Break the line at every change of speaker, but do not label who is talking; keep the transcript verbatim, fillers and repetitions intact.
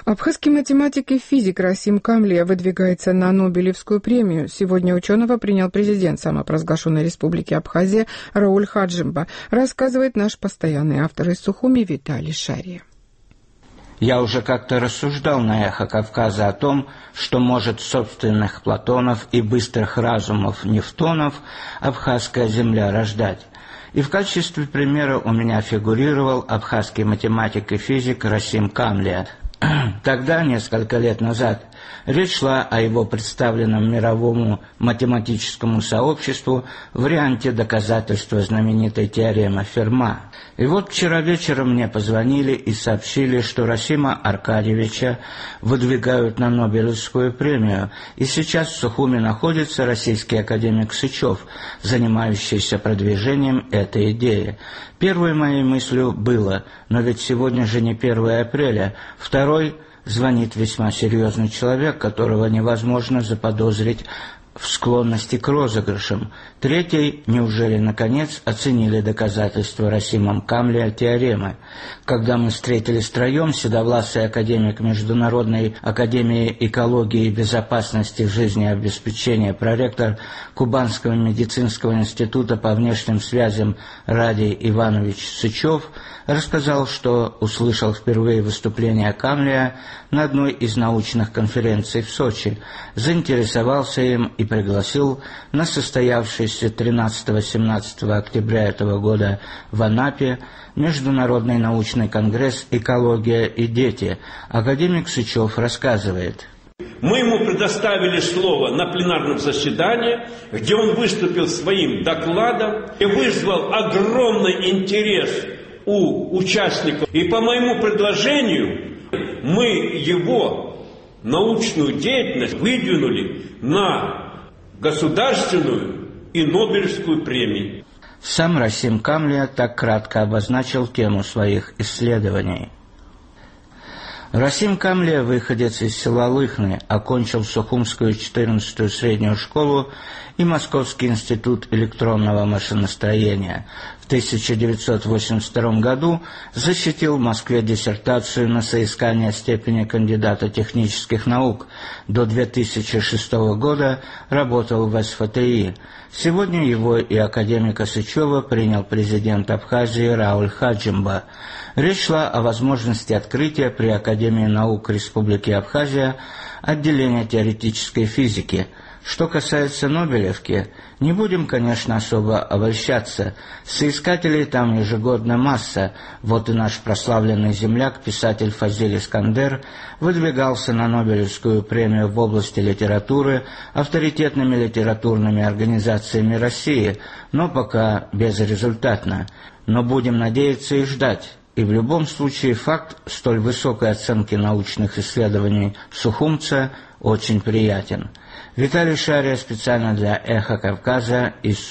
Абхазский математик и физик Расим Камлия выдвигается на Нобелевскую премию. Сегодня ученого принял президент самопровозглашенной республики Абхазия Рауль Хаджимба, рассказывает наш постоянный автор из Сухуми Виталий Шария.
Я уже как-то рассуждал на «Эхо Кавказа» о том, что может собственных Платонов и быстрых разумов Нефтонов абхазская земля рождать. И в качестве примера у меня фигурировал абхазский математик и физик Расим Камлия. Тогда, несколько лет назад, речь шла о его представленном мировому математическому сообществу варианте доказательства знаменитой теоремы Ферма. И вот вчера вечером мне позвонили и сообщили, что Расима Аркадьевича выдвигают на Нобелевскую премию, и сейчас в Сухуми находится российский академик Сычев, занимающийся продвижением этой идеи. Первой моей мыслью было: но ведь сегодня же не первое апреля. Второй — звонит весьма серьезный человек, которого невозможно заподозрить в склонности к розыгрышам. Третий — неужели, наконец, оценили доказательства Расимом Камлия теоремы? Когда мы встретились втроем, седовласый академик Международной академии экологии и безопасности жизнеобеспечения, проректор Кубанского медицинского института по внешним связям Радий Иванович Сычев, рассказал, что услышал впервые выступление Камлия на одной из научных конференций в Сочи, заинтересовался им и пригласил на состоявшийся тринадцатого-семнадцатого октября этого года в Анапе Международный научный конгресс «Экология и дети». Академик Сычев рассказывает.
Мы ему предоставили слово на пленарном заседании, где он выступил своим докладом и вызвал огромный интерес у участников. И по моему предложению мы его научную деятельность выдвинули на государственную и Нобелевскую премию.
Сам Расим Камлия так кратко обозначил тему своих исследований. Расим Камлия, выходец из села Лыхны, окончил Сухумскую четырнадцатую среднюю школу и Московский институт электронного машиностроения. В тысяча девятьсот восемьдесят втором году защитил в Москве диссертацию на соискание степени кандидата технических наук. До две тысячи шестого года работал в эс эф тэ и. Сегодня его и академика Сычева принял президент Абхазии Рауль Хаджимба. Речь шла о возможности открытия при Академии наук Республики Абхазия отделения теоретической физики. Что касается Нобелевки, не будем, конечно, особо обольщаться. Соискателей там ежегодно масса. Вот и наш прославленный земляк, писатель Фазиль Искандер, выдвигался на Нобелевскую премию в области литературы авторитетными литературными организациями России, но пока безрезультатно. Но будем надеяться и ждать. И в любом случае факт столь высокой оценки научных исследований сухумца очень приятен. Виталий Шария специально для «Эхо Кавказа» из